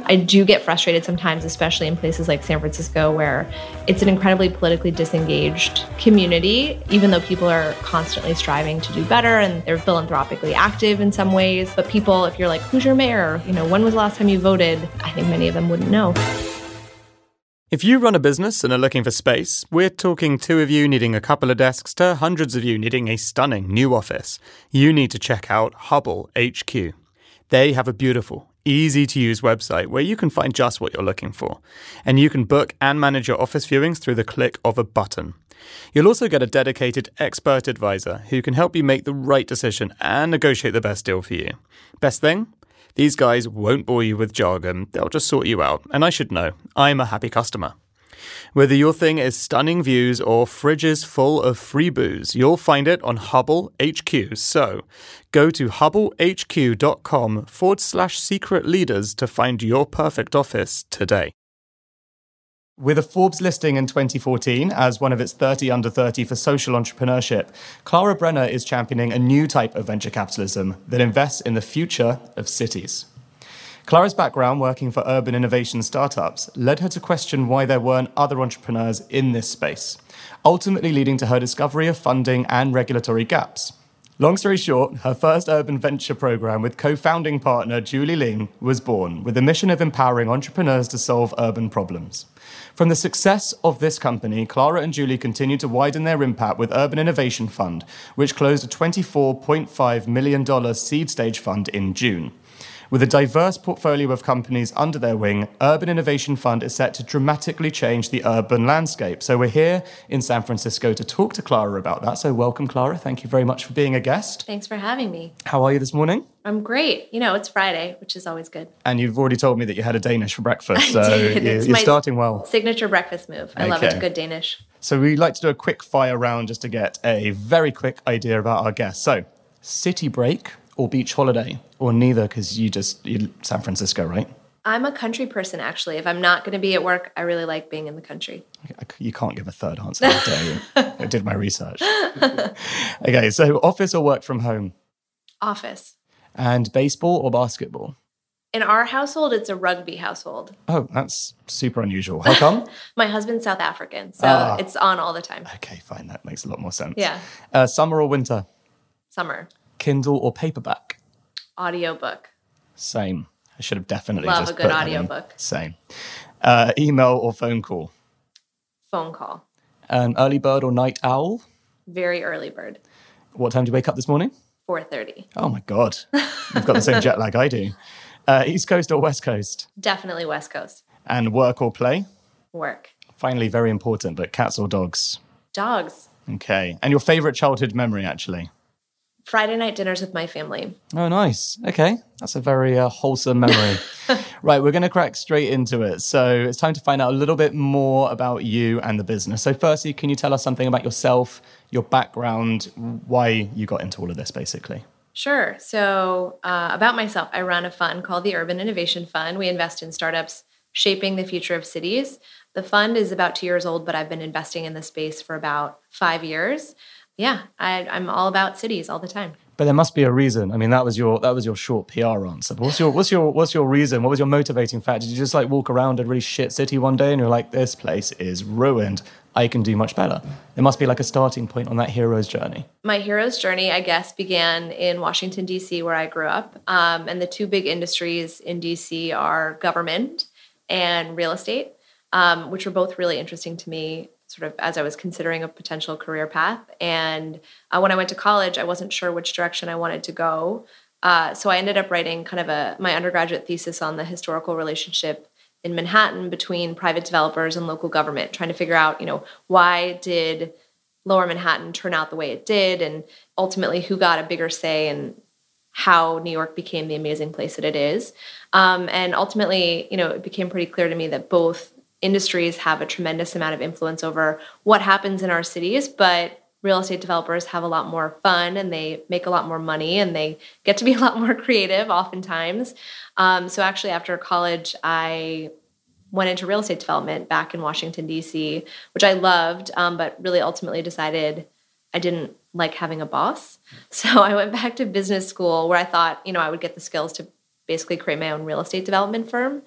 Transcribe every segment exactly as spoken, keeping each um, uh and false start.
I do get frustrated sometimes, especially in places like San Francisco, where it's an incredibly politically disengaged community, even though people are constantly striving to do better and they're philanthropically active in some ways. But people, if you're like, who's your mayor? You know, when was the last time you voted? I think many of them wouldn't know. If you run a business and are looking for space, we're talking two of you needing a couple of desks to hundreds of you needing a stunning new office. You need to check out Hubble H Q. They have a beautiful, easy-to-use website where you can find just what you're looking for. And you can book and manage your office viewings through the click of a button. You'll also get a dedicated expert advisor who can help you make the right decision and negotiate the best deal for you. Best thing? These guys won't bore you with jargon, they'll just sort you out. And I should know, I'm a happy customer. Whether your thing is stunning views or fridges full of free booze, you'll find it on Hubble H Q. So go to hubblehq.com forward slash secret leaders to find your perfect office today. With a Forbes listing in twenty fourteen as one of its thirty under thirty for social entrepreneurship, Clara Brenner is championing a new type of venture capitalism that invests in the future of cities. Clara's background working for urban innovation startups led her to question why there weren't other entrepreneurs in this space, ultimately leading to her discovery of funding and regulatory gaps. Long story short, her first urban venture program with co-founding partner Julie Ling was born with the mission of empowering entrepreneurs to solve urban problems. From the success of this company, Clara and Julie continued to widen their impact with Urban Innovation Fund, which closed a twenty-four point five million dollars seed stage fund in June. With a diverse portfolio of companies under their wing, Urban Innovation Fund is set to dramatically change the urban landscape. So we're here in San Francisco to talk to Clara about that. So welcome, Clara. Thank you very much for being a guest. Thanks for having me. How are you this morning? I'm great. You know, it's Friday, which is always good. And you've already told me that you had a Danish for breakfast. So I did. you, It's you're my starting well. Signature breakfast move. I Okay. love it. Good Danish. So we like to do a quick fire round just to get a very quick idea about our guests. So city break or beach holiday, or neither, because you just, you're San Francisco, right? I'm a country person, actually. If I'm not going to be at work, I really like being in the country. You can't give a third answer, how dare you? I did my research. Okay, so office or work from home? Office. And baseball or basketball? In our household, it's a rugby household. Oh, that's super unusual. How come? My husband's South African, so Ah. it's on all the time. Okay, fine, that makes a lot more sense. Yeah. Uh, summer or winter? Summer. Kindle or paperback? Audiobook. Same. I should have definitely Love just a good put that in. audiobook. Same. Uh, email or phone call? Phone call. An early bird or night owl? Very early bird. What time do you wake up this morning? four thirty. Oh my God. You've got the same jet lag I do. Uh, East Coast or West Coast? Definitely West Coast. And work or play? Work. Finally, very important, but cats or dogs? Dogs. Okay. And your favorite childhood memory, actually? Friday night dinners with my family. Oh, nice. Okay. That's a very uh, wholesome memory. Right, we're going to crack straight into it. So it's time to find out a little bit more about you and the business. So firstly, can you tell us something about yourself, your background, why you got into all of this, basically? Sure. So uh, about myself, I run a fund called the Urban Innovation Fund. We invest in startups shaping the future of cities. The fund is about two years old, but I've been investing in the space for about five years. Yeah, I, I'm all about cities all the time. But there must be a reason. I mean, that was your that was your short P R answer. But what's your what's your what's your reason? What was your motivating factor? Did you just like walk around a really shit city one day and you're like, this place is ruined. I can do much better. There must be like a starting point on that hero's journey. My hero's journey, I guess, began in Washington, D C, where I grew up. Um, and the two big industries in D C are government and real estate, um, which were both really interesting to me, sort of as I was considering a potential career path. And uh, when I went to college, I wasn't sure which direction I wanted to go. Uh, so I ended up writing kind of a my undergraduate thesis on the historical relationship in Manhattan between private developers and local government, trying to figure out, you know, why did Lower Manhattan turn out the way it did, and ultimately who got a bigger say in how New York became the amazing place that it is. Um, and ultimately, you know, it became pretty clear to me that both industries have a tremendous amount of influence over what happens in our cities, but real estate developers have a lot more fun and they make a lot more money and they get to be a lot more creative oftentimes. Um, so actually after college, I went into real estate development back in Washington, D C, which I loved, um, but really ultimately decided I didn't like having a boss. So I went back to business school where I thought, you know, I would get the skills to basically create my own real estate development firm.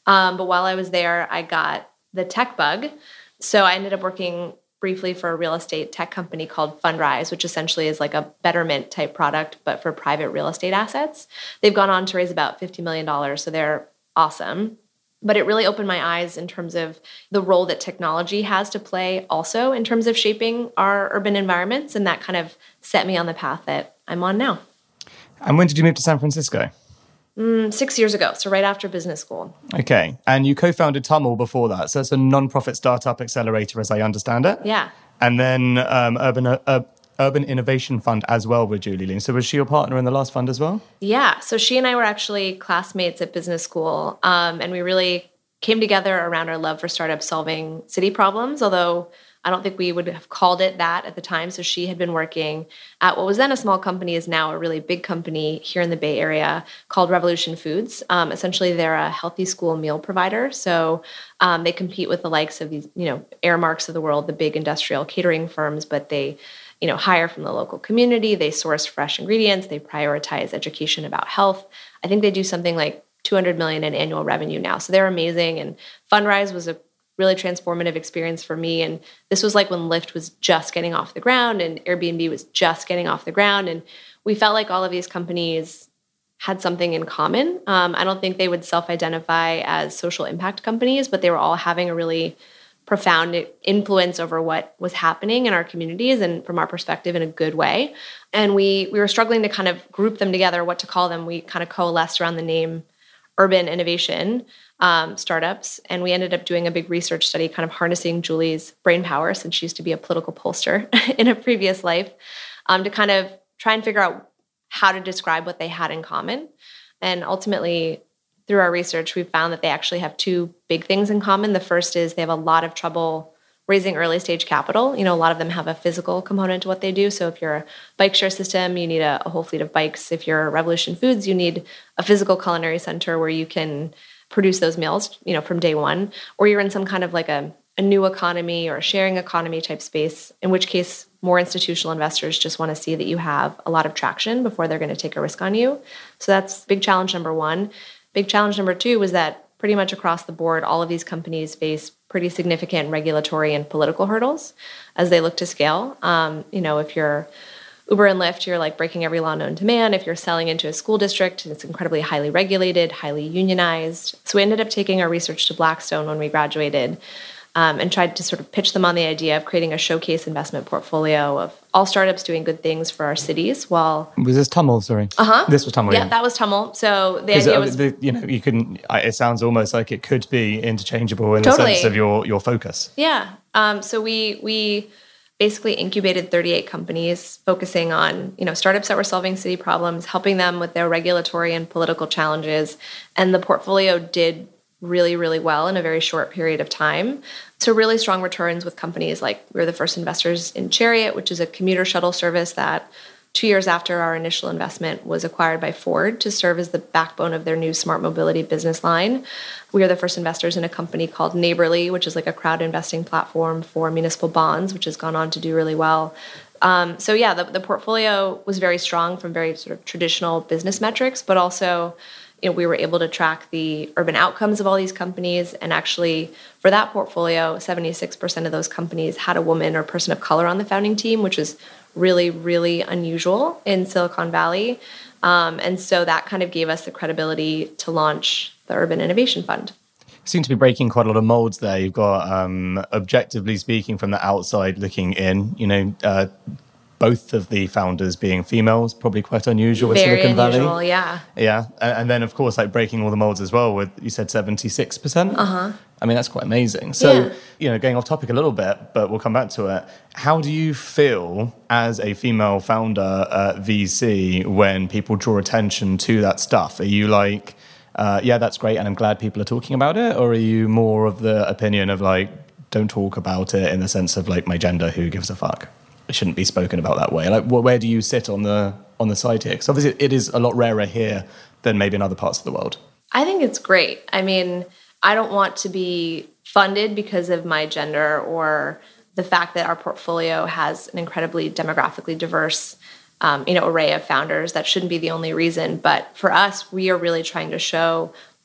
Um, but while I was there, I got the tech bug. So I ended up working briefly for a real estate tech company called Fundrise, which essentially is like a Betterment type product, but for private real estate assets. They've gone on to raise about fifty million dollars, so they're awesome. But it really opened my eyes in terms of the role that technology has to play also in terms of shaping our urban environments. And that kind of set me on the path that I'm on now. And when did you move to San Francisco? Mm, six years ago, so right after business school. Okay. And you co-founded Tummel before that. So it's a non-profit startup accelerator, as I understand it. Yeah. And then um, Urban uh, Urban Innovation Fund as well with Julie Lean. So was she your partner in the last fund as well? Yeah. So she and I were actually classmates at business school. Um, and we really came together around our love for startups solving city problems, although I don't think we would have called it that at the time. So she had been working at what was then a small company, is now a really big company here in the Bay Area called Revolution Foods. Um, essentially, they're a healthy school meal provider. So um, they compete with the likes of these, you know, Airmarks of the world, the big industrial catering firms, but they, you know, hire from the local community. They source fresh ingredients. They prioritize education about health. I think they do something like two hundred million in annual revenue now. So they're amazing. And Fundrise was a really transformative experience for me. And this was like when Lyft was just getting off the ground and Airbnb was just getting off the ground. And we felt like all of these companies had something in common. Um, I don't think they would self-identify as social impact companies, but they were all having a really profound influence over what was happening in our communities, and from our perspective, in a good way. And we we were struggling to kind of group them together, what to call them. We kind of coalesced around the name Urban Innovation um, Startups, and we ended up doing a big research study, kind of harnessing Julie's brain power, since she used to be a political pollster in a previous life, um, to kind of try and figure out how to describe what they had in common. And ultimately, through our research, we found that they actually have two big things in common. The first is they have a lot of trouble raising early stage capital. You know, a lot of them have a physical component to what they do. So if you're a bike share system, you need a, a whole fleet of bikes. If you're Revolution Foods, you need a physical culinary center where you can produce those meals, you know, from day one. Or you're in some kind of like a, a new economy or a sharing economy type space, in which case more institutional investors just want to see that you have a lot of traction before they're going to take a risk on you. So that's big challenge number one. Big challenge number two was that pretty much across the board, all of these companies face pretty significant regulatory and political hurdles as they look to scale. Um, you know, if you're Uber and Lyft, you're like breaking every law known to man. If you're selling into a school district, it's incredibly highly regulated, highly unionized. So we ended up taking our research to Blackstone when we graduated, um, and tried to sort of pitch them on the idea of creating a showcase investment portfolio of all startups doing good things for our cities. While was this Tummel? Sorry, uh huh. This was Tummel. Yeah, yeah, that was Tummel. So the idea uh, was, the, you know, you couldn't. It sounds almost like it could be interchangeable in Totally. the sense of your your focus. Yeah. Um, so we we basically incubated thirty-eight companies focusing on, you know, startups that were solving city problems, helping them with their regulatory and political challenges, and the portfolio did really, really well in a very short period of time. So really strong returns with companies like, we were the first investors in Chariot, which is a commuter shuttle service that two years after our initial investment was acquired by Ford to serve as the backbone of their new smart mobility business line. We are the first investors in a company called Neighborly, which is like a crowd investing platform for municipal bonds, which has gone on to do really well. Um, so yeah, the, the portfolio was very strong from very sort of traditional business metrics, but also, you know, we were able to track the urban outcomes of all these companies. And actually, for that portfolio, seventy-six percent of those companies had a woman or person of color on the founding team, which is really, really unusual in Silicon Valley. Um, and so that kind of gave us the credibility to launch the Urban Innovation Fund. You seem to be breaking quite a lot of molds there. You've got, um, objectively speaking, from the outside looking in, you know, uh, both of the founders being females, probably quite unusual with Very Silicon unusual, Valley. yeah. Yeah. And, and then, of course, like breaking all the molds as well with, you said seventy-six percent? Uh-huh. I mean, that's quite amazing. So, Yeah. you know, going off topic a little bit, but we'll come back to it. How do you feel as a female founder at V C when people draw attention to that stuff? Are you like, uh, yeah, that's great, and I'm glad people are talking about it? Or are you more of the opinion of like, don't talk about it in the sense of like my gender, who gives a fuck? It shouldn't be spoken about that way. Like, where do you sit on the on the side here? Because obviously it is a lot rarer here than maybe in other parts of the world. I think it's great. I mean, I don't want to be funded because of my gender or the fact that our portfolio has an incredibly demographically diverse, um, you know, array of founders. That shouldn't be the only reason. But for us, we are really trying to show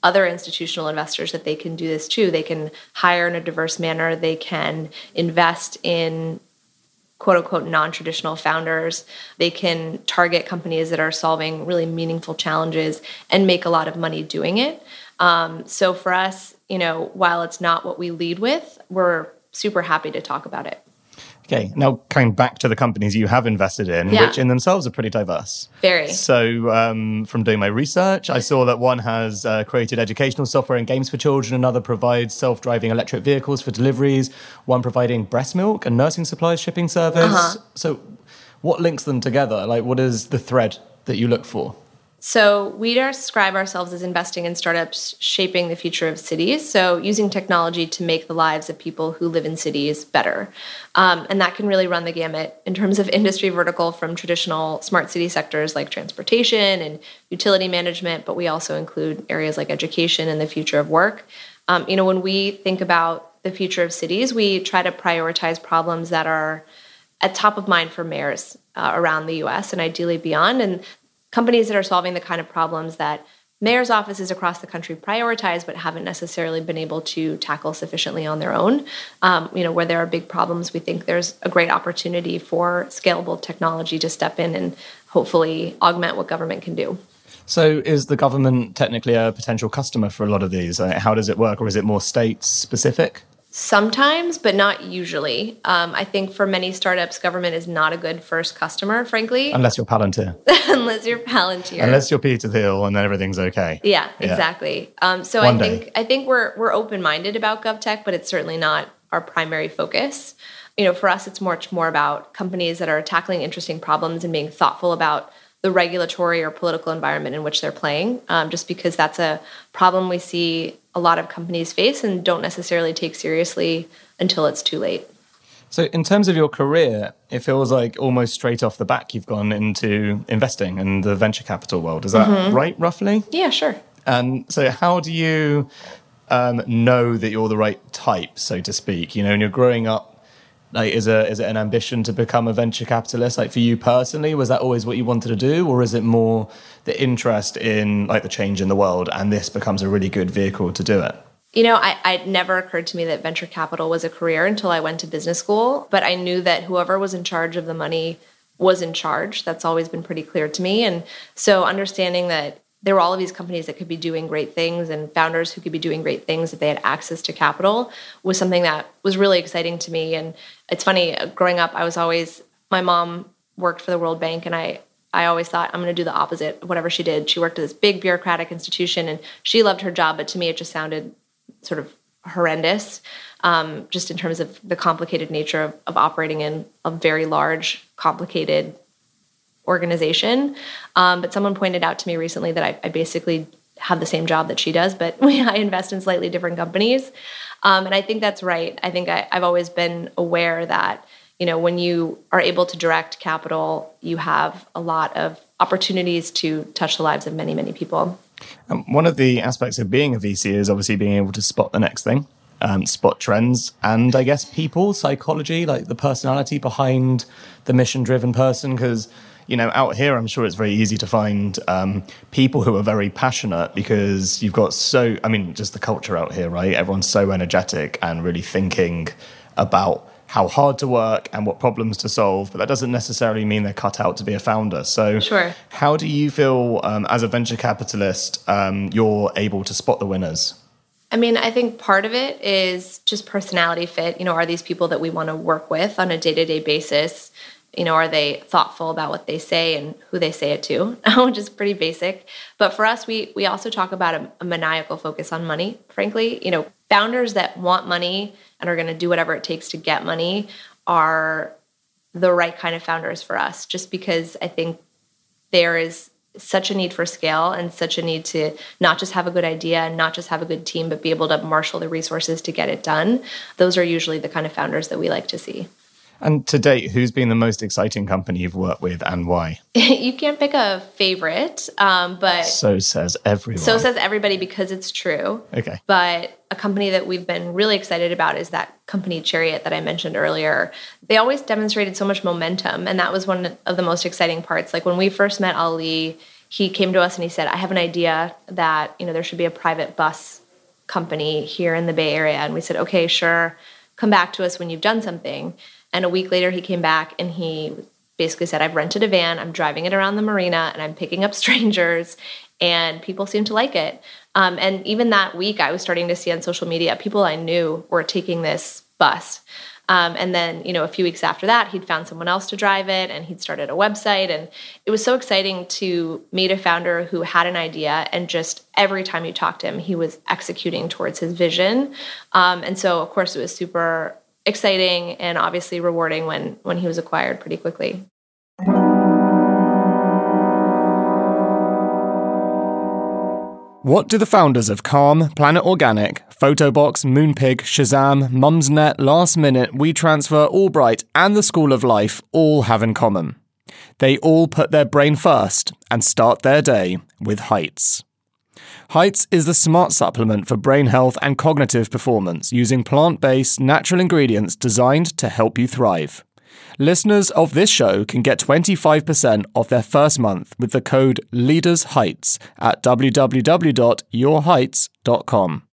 other institutional investors that they can do this too. They can hire in a diverse manner. They can invest in quote unquote non-traditional founders. They can target companies that are solving really meaningful challenges and make a lot of money doing it. Um, so for us, you know, while it's not what we lead with, we're super happy to talk about it. Okay, now coming back to the companies you have invested in, yeah. which in themselves are pretty diverse. Very. So um, from doing my research, I saw that one has uh, created educational software and games for children, another provides self-driving electric vehicles for deliveries, one providing breast milk and nursing supplies shipping service. Uh-huh. So what links them together? Like, what is the thread that you look for? So we describe ourselves as investing in startups shaping the future of cities. So using technology to make the lives of people who live in cities better. Um, and that can really run the gamut in terms of industry vertical from traditional smart city sectors like transportation and utility management, but we also include areas like education and the future of work. Um, you know, when we think about the future of cities, we try to prioritize problems that are at top of mind for mayors uh, around the U S and ideally beyond. And companies that are solving the kind of problems that mayor's offices across the country prioritize but haven't necessarily been able to tackle sufficiently on their own. Um, you know, where there are big problems, we think there's a great opportunity for scalable technology to step in and hopefully augment what government can do. So is the government technically a potential customer for a lot of these? Uh, how does it work? Or is it more state-specific? Sometimes, but not usually. Um, I think for many startups, government is not a good first customer, frankly. Unless you're Palantir. Unless you're Palantir. Unless you're Peter Thiel, and then everything's okay. Yeah, yeah. exactly. Um, so One I think day. I think we're we're open-minded about GovTech, but it's certainly not our primary focus. You know, for us, it's much more about companies that are tackling interesting problems and being thoughtful about the regulatory or political environment in which they're playing, um, just because that's a problem we see a lot of companies face and don't necessarily take seriously until it's too late. So in terms of your career, it feels like almost straight off the back you've gone into investing in the venture capital world. Is that mm-hmm. right, roughly? Yeah, sure. And so how do you um, know that you're the right type, so to speak? You know, when you're growing up, like, is, a, is it an ambition to become a venture capitalist? Like, for you personally, was that always what you wanted to do? Or is it more the interest in, like, the change in the world, and this becomes a really good vehicle to do it? You know, I, it never occurred to me that venture capital was a career until I went to business school. But I knew that whoever was in charge of the money was in charge. That's always been pretty clear to me. And so understanding that there were all of these companies that could be doing great things and founders who could be doing great things if they had access to capital was something that was really exciting to me. And it's funny, growing up, I was always, my mom worked for the World Bank, and I, I always thought I'm going to do the opposite of whatever she did. She worked at this big bureaucratic institution and she loved her job, but to me it just sounded sort of horrendous, um, just in terms of the complicated nature of, of operating in a very large, complicated organization. Um, but someone pointed out to me recently that I, I basically have the same job that she does, but I invest in slightly different companies. Um, and I think that's right. I think I, I've always been aware that, you know, when you are able to direct capital, you have a lot of opportunities to touch the lives of many, many people. Um, one of the aspects of being a V C is obviously being able to spot the next thing, um, spot trends, and I guess people, psychology, like the personality behind the mission-driven person, because you know, out here, I'm sure it's very easy to find um, people who are very passionate because you've got so, I mean, just the culture out here, right? Everyone's so energetic and really thinking about how hard to work and what problems to solve, but that doesn't necessarily mean they're cut out to be a founder. So sure. How do you feel um, as a venture capitalist, um, you're able to spot the winners? I mean, I think part of it is just personality fit. You know, are these people that we want to work with on a day-to-day basis? You know, are they thoughtful about what they say and who they say it to, which is pretty basic. But for us, we we also talk about a, a maniacal focus on money, frankly. You know, founders that want money and are going to do whatever it takes to get money are the right kind of founders for us, just because I think there is such a need for scale and such a need to not just have a good idea and not just have a good team, but be able to marshal the resources to get it done. Those are usually the kind of founders that we like to see. And to date, who's been the most exciting company you've worked with and why? You can't pick a favorite, um, but... So says everyone. So says everybody because it's true. Okay. But a company that we've been really excited about is that company Chariot that I mentioned earlier. They always demonstrated so much momentum, and that was one of the most exciting parts. Like when we first met Ali, he came to us and he said, I have an idea that, you know, there should be a private bus company here in the Bay Area. And we said, okay, sure. Come back to us when you've done something. And a week later, he came back and he basically said, I've rented a van, I'm driving it around the marina, and I'm picking up strangers, and people seem to like it. Um, and even that week, I was starting to see on social media, people I knew were taking this bus. Um, and then, you know, a few weeks after that, he'd found someone else to drive it, and he'd started a website. And it was so exciting to meet a founder who had an idea, and just every time you talked to him, he was executing towards his vision. Um, and so, of course, it was super exciting and obviously rewarding when when he was acquired pretty quickly. What do the founders of Calm, Planet Organic, Photobox, Moonpig, Shazam, Mumsnet, Last Minute, WeTransfer, Allbright, and the School of Life all have in common? They all put their brain first and start their day with Heights. Heights is the smart supplement for brain health and cognitive performance using plant-based, natural ingredients designed to help you thrive. Listeners of this show can get twenty-five percent off their first month with the code LEADERSHEIGHTS at w w w dot your heights dot com.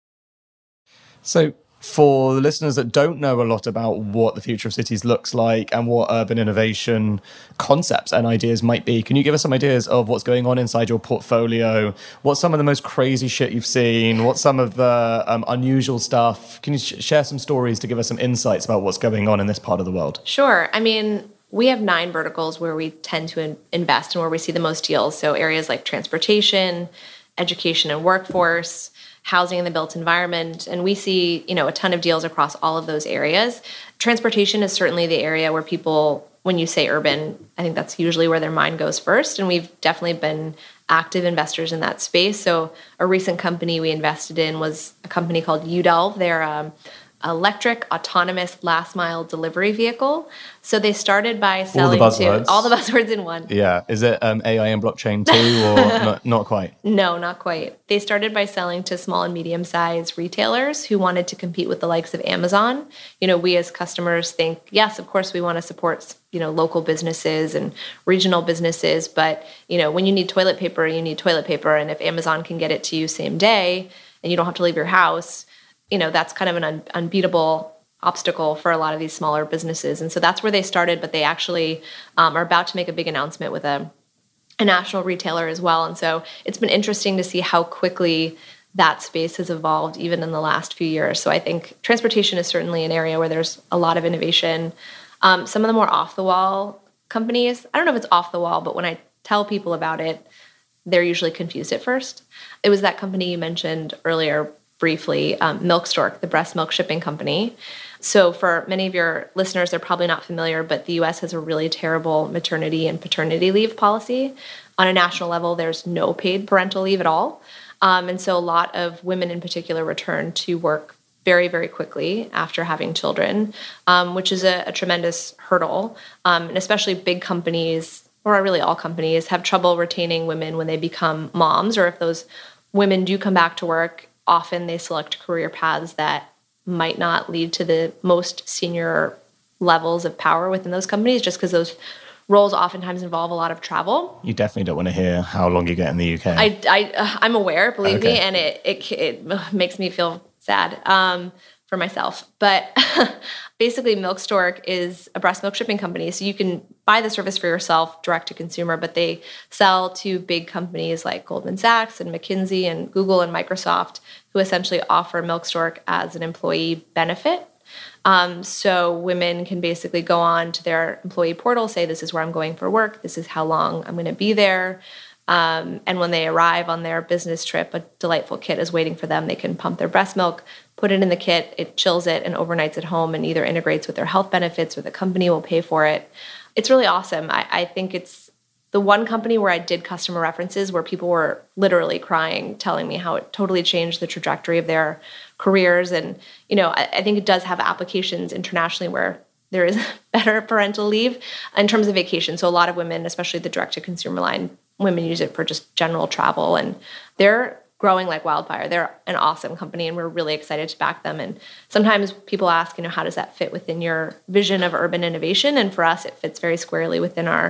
So, for the listeners that don't know a lot about what the future of cities looks like and what urban innovation concepts and ideas might be, can you give us some ideas of what's going on inside your portfolio? What's some of the most crazy shit you've seen? What's some of the um, unusual stuff? Can you sh- share some stories to give us some insights about what's going on in this part of the world? Sure. I mean, we have nine verticals where we tend to in- invest and where we see the most deals. So areas like transportation, education and workforce, housing in the built environment. And we see, you know, a ton of deals across all of those areas. Transportation is certainly the area where people, when you say urban, I think that's usually where their mind goes first. And we've definitely been active investors in that space. So a recent company we invested in was a company called U Delve. They're um, electric autonomous last mile delivery vehicle. So they started by selling all the buzzwords. to all the buzzwords in one. Yeah. Is it um, A I and blockchain too, or not, not quite? No, not quite. They started by selling to small and medium sized retailers who wanted to compete with the likes of Amazon. You know, we as customers think, yes, of course we want to support, you know, local businesses and regional businesses. But, you know, when you need toilet paper, you need toilet paper. And if Amazon can get it to you same day and you don't have to leave your house, you know, that's kind of an un- unbeatable obstacle for a lot of these smaller businesses. And so that's where they started, but they actually um, are about to make a big announcement with a, a national retailer as well. And so it's been interesting to see how quickly that space has evolved even in the last few years. So I think transportation is certainly an area where there's a lot of innovation. Um, some of the more off-the-wall companies, I don't know if it's off the wall, but when I tell people about it, they're usually confused at first. It was that company you mentioned earlier, briefly, um, Milk Stork, the breast milk shipping company. So for many of your listeners, they're probably not familiar, but the U S has a really terrible maternity and paternity leave policy. On a national level, there's no paid parental leave at all. Um, and so a lot of women in particular return to work very, very quickly after having children, um, which is a, a tremendous hurdle. Um, and especially big companies, or really all companies, have trouble retaining women when they become moms, or if those women do come back to work, often they select career paths that might not lead to the most senior levels of power within those companies, just because those roles oftentimes involve a lot of travel. You definitely don't want to hear how long you get in the U K. I, I, I'm aware, believe okay. me, and it, it it makes me feel sad um, for myself. But basically, Milk Stork is a breast milk shipping company, so you can buy the service for yourself direct to consumer, but they sell to big companies like Goldman Sachs and McKinsey and Google and Microsoft, who essentially offer Milk Stork as an employee benefit. Um, so women can basically go on to their employee portal, say, this is where I'm going for work, this is how long I'm going to be there. Um, and when they arrive on their business trip, a delightful kit is waiting for them. They can pump their breast milk, put it in the kit, it chills it and overnights at home and either integrates with their health benefits or the company will pay for it. It's really awesome. I, I think it's the one company where I did customer references where people were literally crying, telling me how it totally changed the trajectory of their careers. And, you know, I, I think it does have applications internationally where there is better parental leave in terms of vacation. So a lot of women, especially the direct-to-consumer line, women use it for just general travel. And they're growing like wildfire. They're an awesome company, and we're really excited to back them. And sometimes people ask, you know, how does that fit within your vision of urban innovation? And for us, it fits very squarely within our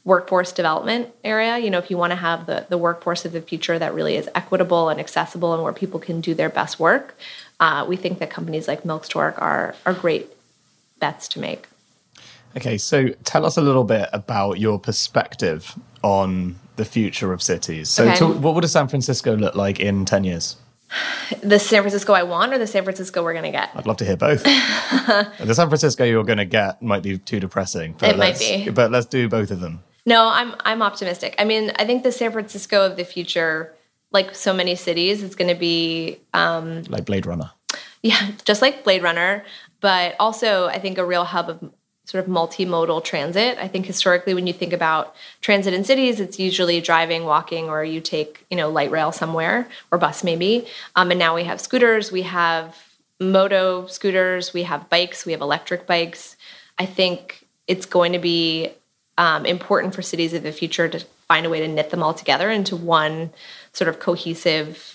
workforce development area. You know, if you want to have the, the workforce of the future that really is equitable and accessible and where people can do their best work, uh, we think that companies like Milkstork are are great bets to make. Okay, so tell us a little bit about your perspective on the future of cities. So Okay. to, what would San Francisco look like in ten years? The San Francisco I want or the San Francisco we're going to get? I'd love to hear both. The San Francisco you're going to get might be too depressing. But It might let's- be. But let's do both of them. No, I'm I'm optimistic. I mean, I think the San Francisco of the future, like so many cities, is going to be um, Like Blade Runner. yeah, just like Blade Runner, but also I think a real hub of sort of multimodal transit. I think historically when you think about transit in cities, it's usually driving, walking, or you take, you know, light rail somewhere or bus maybe. Um, and now we have scooters, we have moto scooters, we have bikes, we have electric bikes. I think it's going to be um, important for cities of the future to find a way to knit them all together into one sort of cohesive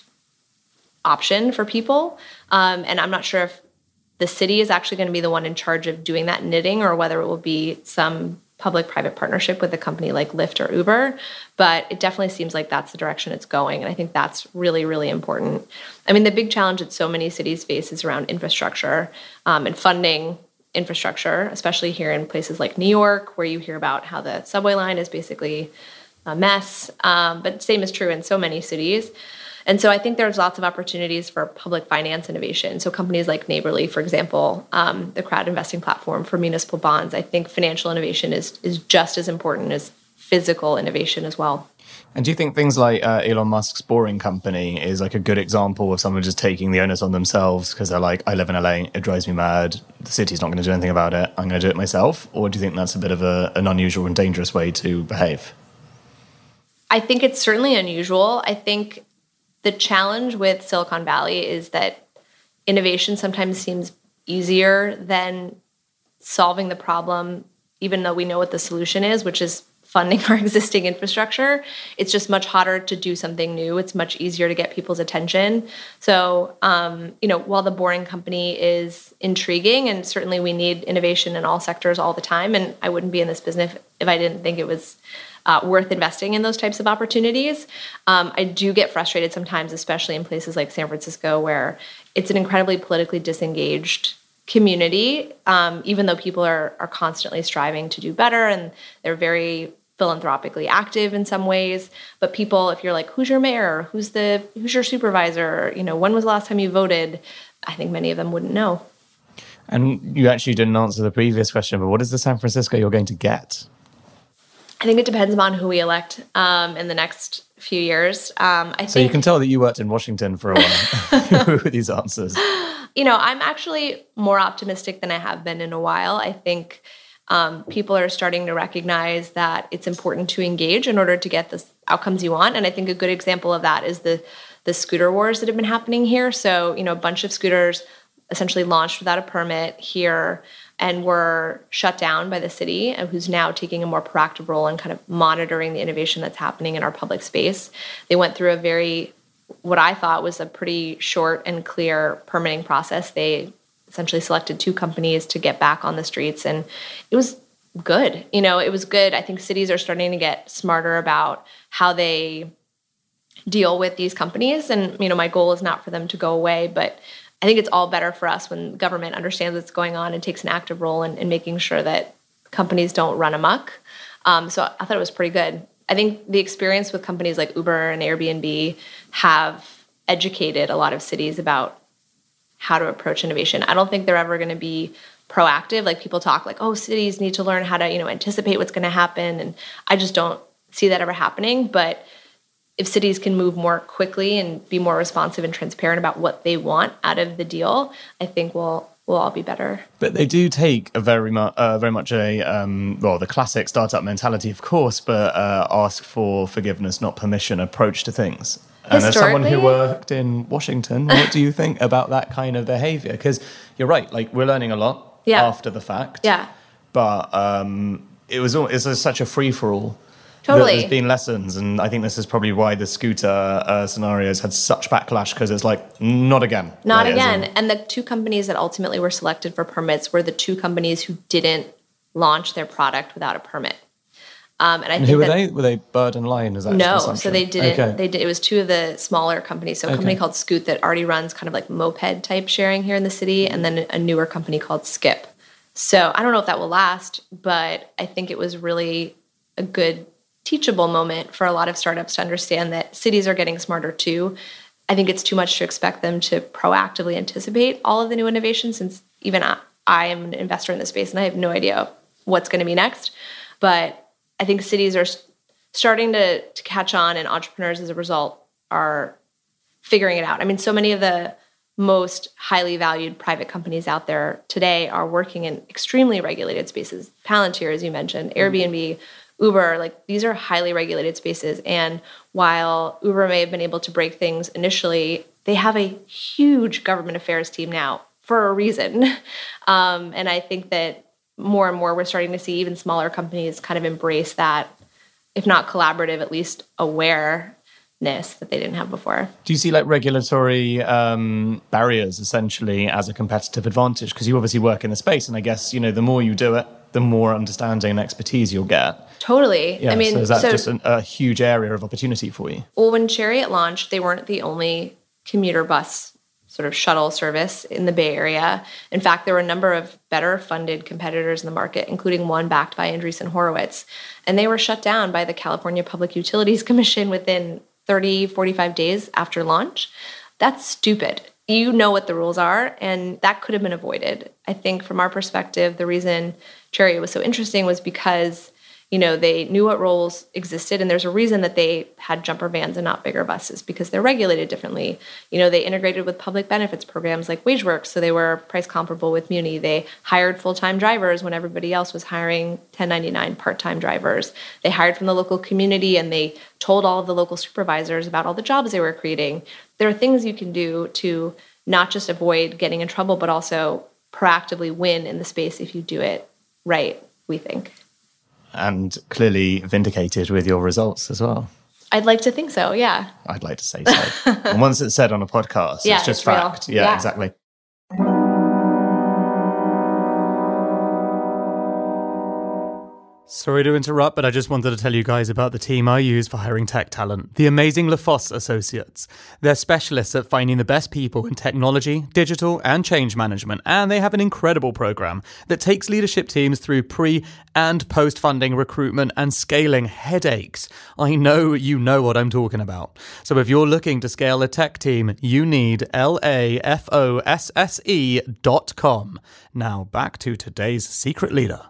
option for people. Um, and I'm not sure if the city is actually going to be the one in charge of doing that knitting or whether it will be some public-private partnership with a company like Lyft or Uber. But it definitely seems like that's the direction it's going. And I think that's really, really important. I mean, the big challenge that so many cities face is around infrastructure um, and funding infrastructure, especially here in places like New York, where you hear about how the subway line is basically a mess. Um, but same is true in so many cities. And so I think there's lots of opportunities for public finance innovation. So companies like Neighborly, for example, um, the crowd investing platform for municipal bonds, I think financial innovation is is just as important as physical innovation as well. And do you think things like uh, Elon Musk's Boring Company is like a good example of someone just taking the onus on themselves because they're like, I live in L A, it drives me mad, the city's not going to do anything about it, I'm going to do it myself? Or do you think that's a bit of a, an unusual and dangerous way to behave? I think it's certainly unusual. I think the challenge with Silicon Valley is that innovation sometimes seems easier than solving the problem, even though we know what the solution is, which is funding our existing infrastructure. It's just much harder to do something new. It's much easier to get people's attention. So, um, you know, while the Boring Company is intriguing, and certainly we need innovation in all sectors all the time, and I wouldn't be in this business if I didn't think it was Uh, worth investing in those types of opportunities. Um, I do get frustrated sometimes, especially in places like San Francisco, where it's an incredibly politically disengaged community, um, even though people are, are constantly striving to do better and they're very philanthropically active in some ways. But people, if you're like, who's your mayor? Who's the who's your supervisor? You know, when was the last time you voted? I think many of them wouldn't know. And you actually didn't answer the previous question, but what is the San Francisco you're going to get? I think it depends on who we elect um, in the next few years. Um, I So think, you can tell that you worked in Washington for a while with these answers. you know, I'm actually more optimistic than I have been in a while. I think um, people are starting to recognize that it's important to engage in order to get the outcomes you want. And I think a good example of that is the the scooter wars that have been happening here. So, you know, a bunch of scooters essentially launched without a permit here and were shut down by the city, and who's now taking a more proactive role in kind of monitoring the innovation that's happening in our public space. They went through a very, what I thought was a pretty short and clear permitting process. They essentially selected two companies to get back on the streets, and it was good. You know, it was good. I think cities are starting to get smarter about how they deal with these companies. And, you know, my goal is not for them to go away, but I think it's all better for us when government understands what's going on and takes an active role in, in making sure that companies don't run amok. Um, so I thought it was pretty good. I think the experience with companies like Uber and Airbnb have educated a lot of cities about how to approach innovation. I don't think they're ever going to be proactive. Like people talk like, oh, cities need to learn how to, you know, anticipate what's going to happen. And I just don't see that ever happening. But if cities can move more quickly and be more responsive and transparent about what they want out of the deal, I think we'll we'll all be better. But they do take a very much, uh, very much a um, well, the classic startup mentality, of course, but uh, ask for forgiveness, not permission approach to things. And as someone who worked in Washington, what do you think about that kind of behavior? Because you're right, like we're learning a lot yeah. after the fact. Yeah. But um, it was all, it's such a free for all. Totally. There's been lessons, and I think this is probably why the scooter uh, scenarios had such backlash, because it's like, not again. Not like, again. in- And the two companies that ultimately were selected for permits were the two companies who didn't launch their product without a permit. Um, and I and think who were that, they? Were they Bird and Lion? Is that no, just so they didn't. Okay. They did. It was two of the smaller companies. So a Okay. company called Scoot that already runs kind of like moped type sharing here in the city, and then a newer company called Skip. So I don't know if that will last, but I think it was really a good teachable moment for a lot of startups to understand that cities are getting smarter too. I think it's too much to expect them to proactively anticipate all of the new innovations, since even I, I am an investor in this space and I have no idea what's going to be next. But I think cities are starting to, to catch on, and entrepreneurs as a result are figuring it out. I mean, so many of the most highly valued private companies out there today are working in extremely regulated spaces. Palantir, as you mentioned, Airbnb, Uber, like these are highly regulated spaces. And while Uber may have been able to break things initially, they have a huge government affairs team now for a reason. Um, and I think that more and more we're starting to see even smaller companies kind of embrace that, if not collaborative, at least awareness that they didn't have before. Do you see like regulatory um, barriers essentially as a competitive advantage? Because you obviously work in the space, and I guess, you know, the more you do it, the more understanding and expertise you'll get. Totally. Yeah, I mean, so is that so, just an, a huge area of opportunity for you? Well, when Chariot launched, they weren't the only commuter bus sort of shuttle service in the Bay Area. In fact, there were a number of better funded competitors in the market, including one backed by Andreessen Horowitz. And they were shut down by the California Public Utilities Commission within thirty, forty-five days after launch. That's stupid. You know what the rules are, and that could have been avoided. I think from our perspective, the reason Chariot was so interesting was because, you know, they knew what roles existed, and there's a reason that they had jumper vans and not bigger buses, because they're regulated differently. You know, they integrated with public benefits programs like WageWorks, so they were price comparable with Muni. They hired full-time drivers when everybody else was hiring ten ninety-nine part-time drivers. They hired from the local community, and they told all of the local supervisors about all the jobs they were creating. There are things you can do to not just avoid getting in trouble, but also proactively win in the space if you do it right, we think. And clearly vindicated with your results as well. I'd like to think so, yeah. I'd like to say so. And once it's said on a podcast, yeah, it's just it's fact. Yeah, yeah, exactly. Sorry to interrupt, but I just wanted to tell you guys about the team I use for hiring tech talent, the amazing LaFosse Associates. They're specialists at finding the best people in technology, digital, and change management, and they have an incredible program that takes leadership teams through pre- and post-funding recruitment and scaling headaches. I know you know what I'm talking about. So if you're looking to scale a tech team, you need L A F O S S E dot com. Now back to today's secret leader.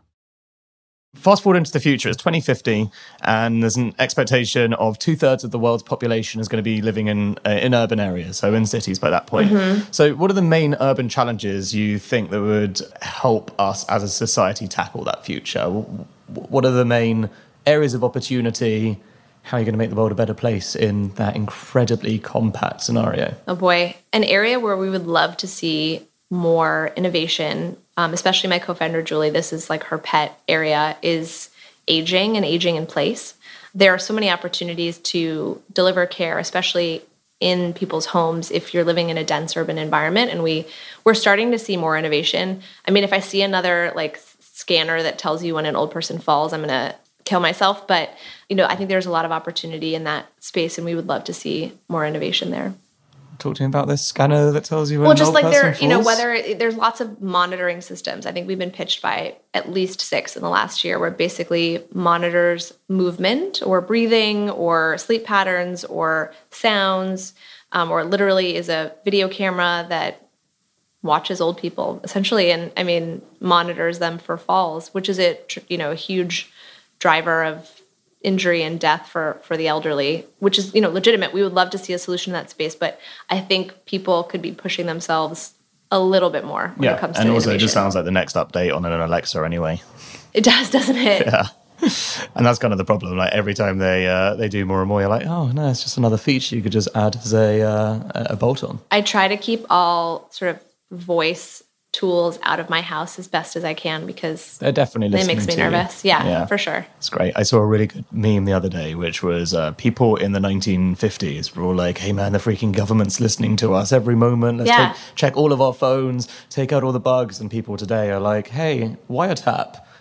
Fast forward into the future, it's twenty fifty, and there's an expectation of two-thirds of the world's population is going to be living in uh, in urban areas, so in cities by that point. Mm-hmm. So what are the main urban challenges you think that would help us as a society tackle that future? What are the main areas of opportunity? How are you going to make the world a better place in that incredibly compact scenario? Oh boy, an area where we would love to see more innovation, um, especially my co-founder, Julie, this is like her pet area, is aging and aging in place. There are so many opportunities to deliver care, especially in people's homes if you're living in a dense urban environment. And we, we're starting to see more innovation. I mean, if I see another like scanner that tells you when an old person falls, I'm going to kill myself. But, you know, I think there's a lot of opportunity in that space, and we would love to see more innovation there. Talk to me about this scanner that tells you when well, just an like old there, person you know, falls? whether it, there's lots of monitoring systems. I think we've been pitched by at least six in the last year, where it basically monitors movement or breathing or sleep patterns or sounds, um, or literally is a video camera that watches old people essentially, and I mean monitors them for falls, which is a you know a huge driver of injury and death for, for the elderly, which is, you know, legitimate. We would love to see a solution in that space, but I think people could be pushing themselves a little bit more when yeah, it comes to and innovation. also it just sounds like the next update on an Alexa anyway. It does, doesn't it? Yeah. And that's kind of the problem. Like every time they uh, they do more and more, you're like, oh no, it's just another feature you could just add as a uh, a bolt-on. I try to keep all sort of voice tools out of my house as best as I can, because they're definitely listening it makes me to nervous. Yeah, yeah, for sure. It's great. I saw a really good meme the other day, which was uh, people in the nineteen fifties were all like, hey man, the freaking government's listening to us every moment. Let's yeah. take, check all of our phones, take out all the bugs. And people today are like, hey, wiretap.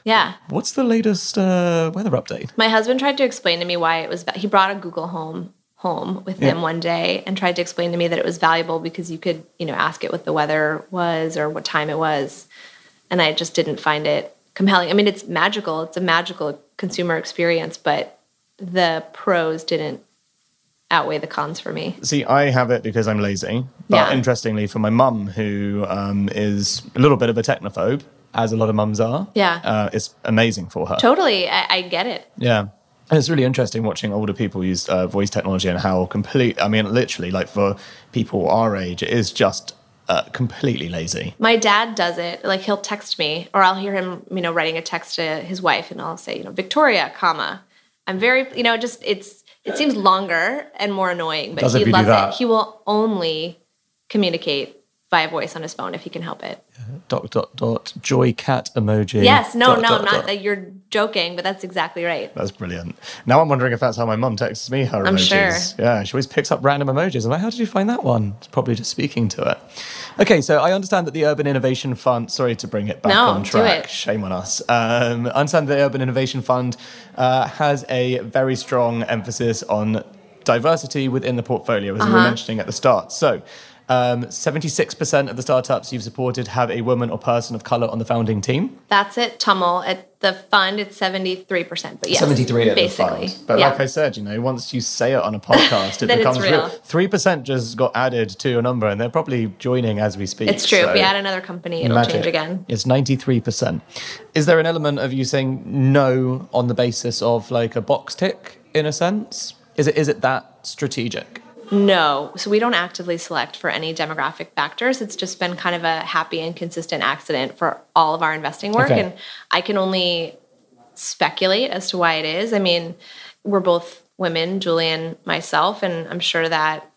Yeah. What's the latest uh, weather update? My husband tried to explain to me why it was, he brought a Google Home home with yeah. him one day and tried to explain to me that it was valuable because you could, you know, ask it what the weather was or what time it was. And I just didn't find it compelling. I mean, it's magical. It's a magical consumer experience, but the pros didn't outweigh the cons for me. See, I have it because I'm lazy. But yeah. interestingly, for my mum, who um, is a little bit of a technophobe, as a lot of mums are, yeah, uh, it's amazing for her. Totally. I, I get it. Yeah. And it's really interesting watching older people use uh, voice technology and how complete, I mean, literally, like for people our age, it is just uh, completely lazy. My dad does it. Like he'll text me or I'll hear him, you know, writing a text to his wife and I'll say, you know, Victoria, comma. I'm very, you know, just it's, it seems longer and more annoying, but does he if you loves do that. it. He will only communicate via voice on his phone if he can help it. Dot, dot, dot, joy cat emoji. Yes, no, dot, no, dot, not dot. that you're joking, but that's exactly right. That's brilliant. Now I'm wondering if that's how my mum texts me her I'm emojis. sure. Yeah, she always picks up random emojis. I'm like, how did you find that one? It's probably just speaking to it. Okay, so I understand that the Urban Innovation Fund, sorry to bring it back no, on track. Do it. Shame on us. Um, I understand that the Urban Innovation Fund uh, has a very strong emphasis on diversity within the portfolio, as uh-huh. we were mentioning at the start. So, Um, seventy-six percent of the startups you've supported have a woman or person of colour on the founding team. That's it, Tummel. At the fund, it's seventy-three percent. But yes, seventy-three at basically. the fund. But yeah. like I said, you know, once you say it on a podcast, it then becomes it's real. real. three percent just got added to your number, and they're probably joining as we speak. It's true. So if we add another company, it'll magic. change again. It's ninety-three percent. Is there an element of you saying no on the basis of like a box tick, in a sense? Is it is it that strategic? No. So we don't actively select for any demographic factors. It's just been kind of a happy and consistent accident for all of our investing work. Okay. And I can only speculate as to why it is. I mean, we're both women, Julie and myself, and I'm sure that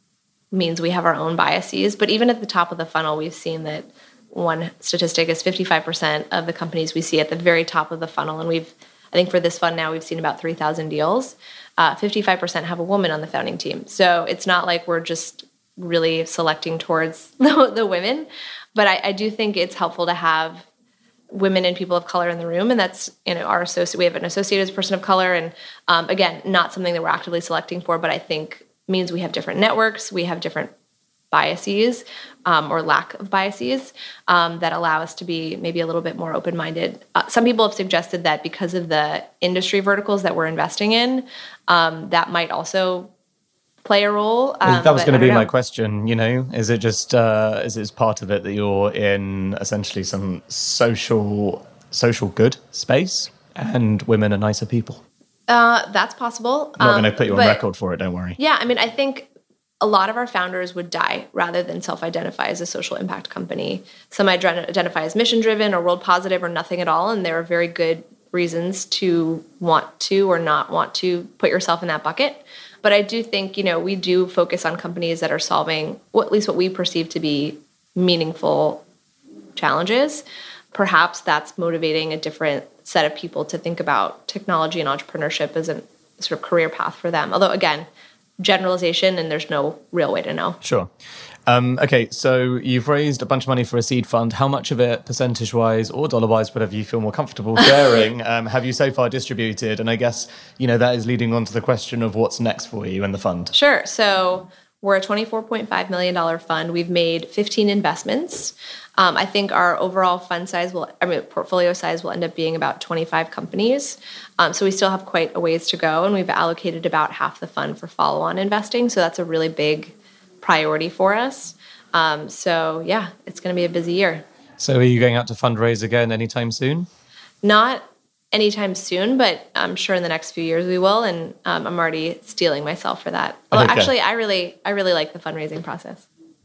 means we have our own biases. But even at the top of the funnel, we've seen that one statistic is fifty-five percent of the companies we see at the very top of the funnel. And we've, I think for this fund now, we've seen about three thousand deals. Uh, fifty-five percent have a woman on the founding team. So it's not like we're just really selecting towards the, the women. But I, I do think it's helpful to have women and people of color in the room. And that's, you know, our associate, we have an associate as a person of color. And um, again, not something that we're actively selecting for, but I think means we have different networks, we have different biases um, or lack of biases um, that allow us to be maybe a little bit more open-minded. Uh, some people have suggested that because of the industry verticals that we're investing in, um, that might also play a role. Um, that was going to be know. my question, you know, is it just, uh, is it part of it that you're in essentially some social, social good space and women are nicer people? Uh, that's possible. I'm not um, going to put you on but, record for it, don't worry. Yeah, I mean, I think a lot of our founders would die rather than self-identify as a social impact company. Some identify as mission-driven or world positive or nothing at all, and there are very good reasons to want to or not want to put yourself in that bucket. But I do think, you know, we do focus on companies that are solving, well, at least what we perceive to be meaningful challenges. Perhaps that's motivating a different set of people to think about technology and entrepreneurship as a sort of career path for them. Although, again, generalization, and there's no real way to know. Sure. Um, okay, so you've raised a bunch of money for a seed fund. How much of it, percentage-wise or dollar-wise, whatever you feel more comfortable sharing, um, have you so far distributed? And I guess, you know, that is leading on to the question of what's next for you in the fund. Sure. So we're a twenty-four point five million dollars fund. We've made fifteen investments. Um, I think our overall fund size will, I mean, portfolio size will end up being about twenty-five companies. Um, so we still have quite a ways to go, and we've allocated about half the fund for follow-on investing. So that's a really big priority for us. Um, so yeah, it's going to be a busy year. So are you going out to fundraise again anytime soon? Not anytime soon, but I'm sure in the next few years we will. And um, I'm already steeling myself for that. Although okay. actually, I really, I really like the fundraising process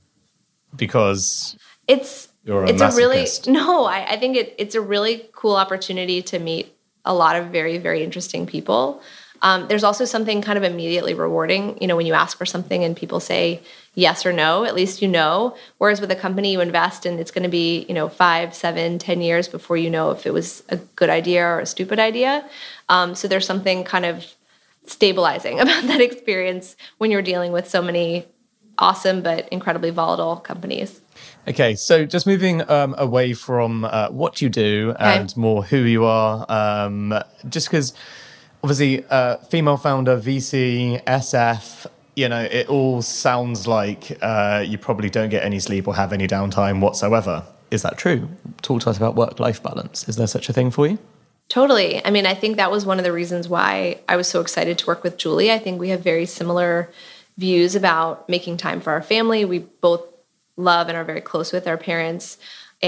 because it's you're a it's a really masochist. no. I, I think it, it's a really cool opportunity to meet a lot of very, very interesting people. Um, there's also something kind of immediately rewarding, you know, when you ask for something and people say yes or no, at least you know. Whereas with a company you invest and it's going to be, you know, five, seven, ten years before you know if it was a good idea or a stupid idea. Um, so there's something kind of stabilizing about that experience when you're dealing with so many awesome but incredibly volatile companies. Okay, so just moving um, away from uh, what you do and Okay. more who you are, um, just because obviously uh, female founder, V C, S F, you know, it all sounds like uh, you probably don't get any sleep or have any downtime whatsoever. Is that true? Talk to us about work-life balance. Is there such a thing for you? Totally. I mean, I think that was one of the reasons why I was so excited to work with Julie. I think we have very similar views about making time for our family. We both love and are very close with our parents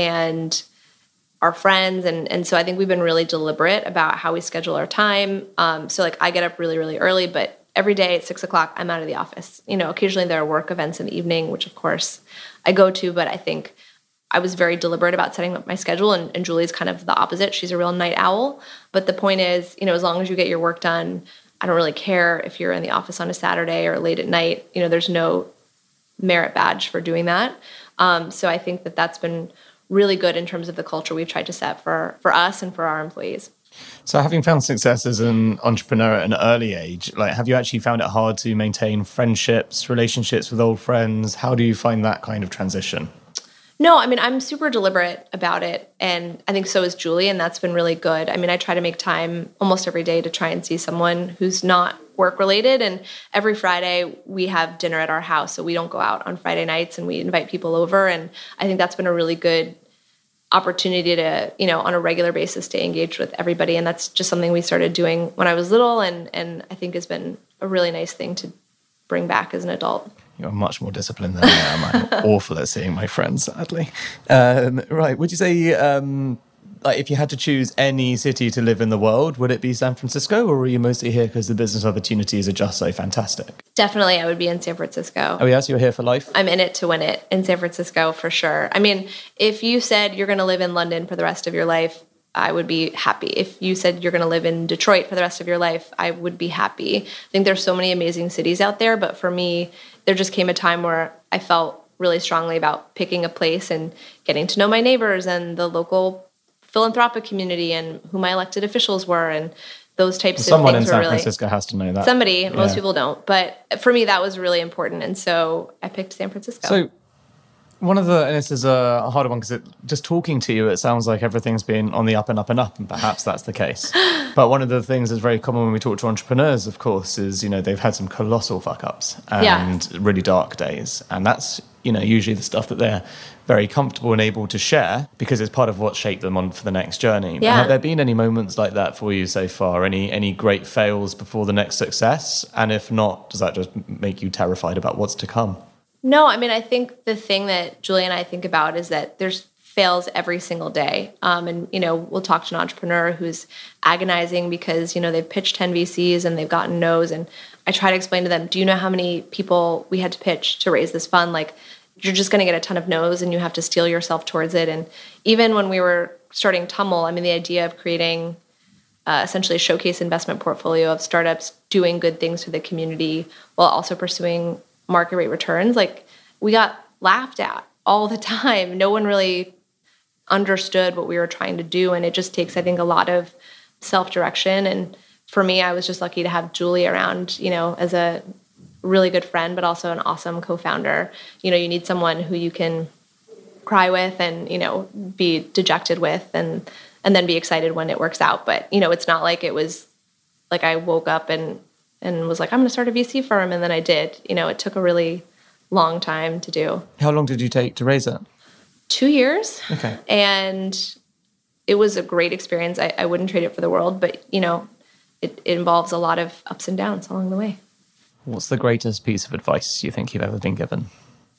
and our friends. And, and so I think we've been really deliberate about how we schedule our time. Um, so like I get up really, really early, but every day at six o'clock, I'm out of the office. You know, occasionally there are work events in the evening, which of course I go to, but I think I was very deliberate about setting up my schedule, and, and Julie's kind of the opposite. She's a real night owl. But the point is, you know, as long as you get your work done, I don't really care if you're in the office on a Saturday or late at night. You know, there's no merit badge for doing that. Um, so I think that that's been really good in terms of the culture we've tried to set for, for us and for our employees. So having found success as an entrepreneur at an early age, like have you actually found it hard to maintain friendships, relationships with old friends? How do you find that kind of transition? No, I mean, I'm super deliberate about it, and I think so is Julie, and that's been really good. I mean, I try to make time almost every day to try and see someone who's not work-related, and every Friday we have dinner at our house, so we don't go out on Friday nights, and we invite people over, and I think that's been a really good opportunity to, you know, on a regular basis stay engaged with everybody, and that's just something we started doing when I was little, and and I think has been a really nice thing to bring back as an adult. You're much more disciplined than I am. I'm awful at seeing my friends, sadly. Um, right. Would you say, um, like, if you had to choose any city to live in the world, would it be San Francisco, or are you mostly here because the business opportunities are just so fantastic? Definitely, I would be in San Francisco. Oh, yes, you're here for life? I'm in it to win it in San Francisco for sure. I mean, if you said you're going to live in London for the rest of your life, I would be happy. If you said you're going to live in Detroit for the rest of your life, I would be happy. I think there's so many amazing cities out there, but for me, there just came a time where I felt really strongly about picking a place and getting to know my neighbors and the local philanthropic community and who my elected officials were and those types Someone of things. Someone in San were really, Francisco has to know that. Somebody, Yeah. Most people don't. But for me, that was really important. And so I picked San Francisco. So one of the, and this is a harder one because just talking to you, it sounds like everything's been on the up and up and up, and perhaps that's the case. But one of the things that's very common when we talk to entrepreneurs, of course, is, you know, they've had some colossal fuck ups and Yeah. really dark days. And that's, you know, usually the stuff that they're very comfortable and able to share because it's part of what shaped them on for the next journey. Yeah. Have there been any moments like that for you so far? Any any great fails before the next success? And if not, does that just make you terrified about what's to come? No, I mean, I think the thing that Julie and I think about is that there's fails every single day. Um, and, you know, we'll talk to an entrepreneur who's agonizing because, you know, they've pitched ten V Cs and they've gotten no's. And I try to explain to them, do you know how many people we had to pitch to raise this fund? Like, you're just going to get a ton of no's and you have to steel yourself towards it. And even when we were starting Tummel, I mean, the idea of creating uh, essentially a showcase investment portfolio of startups doing good things for the community while also pursuing market rate returns, like we got laughed at all the time. No one really understood what we were trying to do. And it just takes, I think, a lot of self-direction. And for me, I was just lucky to have Julie around, you know, as a really good friend, but also an awesome co-founder. You know, you need someone who you can cry with and, you know, be dejected with and, and then be excited when it works out. But, you know, it's not like it was like I woke up and and was like, I'm going to start a V C firm. And then I did. You know, it took a really long time to do. How long did you take to raise it? Two years. Okay. And it was a great experience. I, I wouldn't trade it for the world, but, you know, it, it involves a lot of ups and downs along the way. What's the greatest piece of advice you think you've ever been given?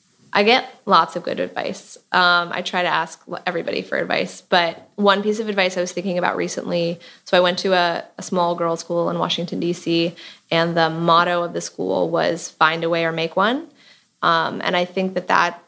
I get lots of good advice. Um, I try to ask everybody for advice. But one piece of advice I was thinking about recently, so I went to a, a small girls' school in Washington, D C, and the motto of the school was find a way or make one. Um, and I think that that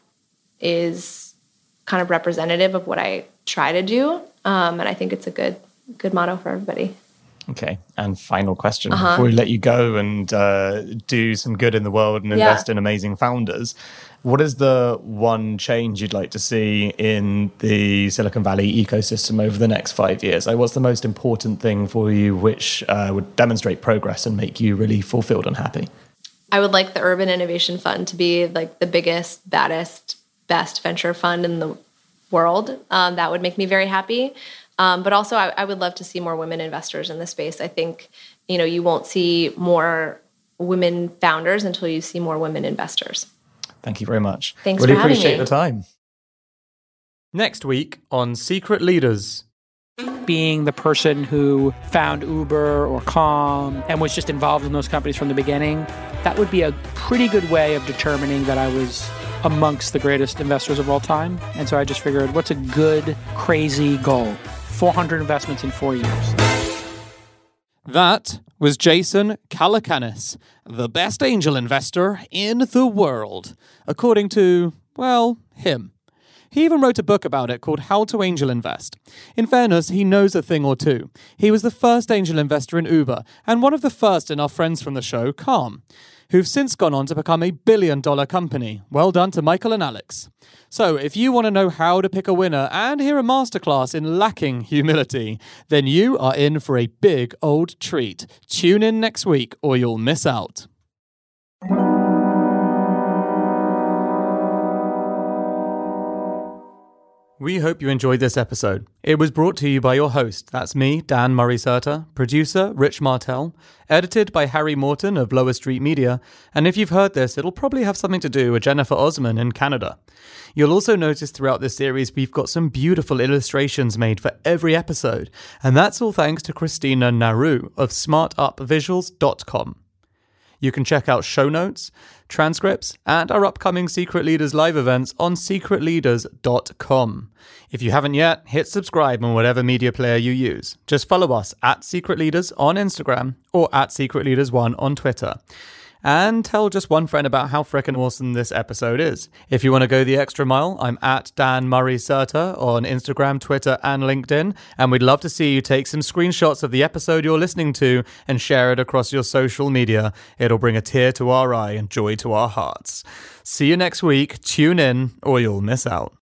is kind of representative of what I try to do. Um, and I think it's a good good motto for everybody. Okay. And final question Uh-huh. before we let you go and uh, do some good in the world and Yeah. invest in amazing founders. What is the one change you'd like to see in the Silicon Valley ecosystem over the next five years? Like, what's the most important thing for you which uh, would demonstrate progress and make you really fulfilled and happy? I would like the Urban Innovation Fund to be like the biggest, baddest best venture fund in the world. Um, that would make me very happy. Um, but also, I, I would love to see more women investors in the space. I think, you know, you won't see more women founders until you see more women investors. Thank you very much. Thanks really for having appreciate me. the time. Next week on Secret Leaders. Being the person who found Uber or Calm and was just involved in those companies from the beginning, that would be a pretty good way of determining that I was amongst the greatest investors of all time. And so I just figured, what's a good, crazy goal? four hundred investments in four years. That was Jason Calacanis, the best angel investor in the world, according to, well, him. He even wrote a book about it called How to Angel Invest. In fairness, he knows a thing or two. He was the first angel investor in Uber, and one of the first in our friends from the show, Calm, who've since gone on to become a billion-dollar company. Well done to Michael and Alex. So, if you want to know how to pick a winner and hear a masterclass in lacking humility, then you are in for a big old treat. Tune in next week or you'll miss out. We hope you enjoyed this episode. It was brought to you by your host, that's me, Dan Murray-Serter, producer, Rich Martell, edited by Harry Morton of Lower Street Media, and if you've heard this, it'll probably have something to do with Jennifer Osman in Canada. You'll also notice throughout this series we've got some beautiful illustrations made for every episode, and that's all thanks to Christina Naru of smart up visuals dot com. You can check out show notes, transcripts, and our upcoming Secret Leaders live events on secret leaders dot com. If you haven't yet, hit subscribe on whatever media player you use. Just follow us at Secret Leaders on Instagram or at Secret Leaders one on Twitter. And tell just one friend about how frickin' awesome this episode is. If you want to go the extra mile, I'm at Dan Murray-Serter on Instagram, Twitter, and LinkedIn. And we'd love to see you take some screenshots of the episode you're listening to and share it across your social media. It'll bring a tear to our eye and joy to our hearts. See you next week. Tune in or you'll miss out.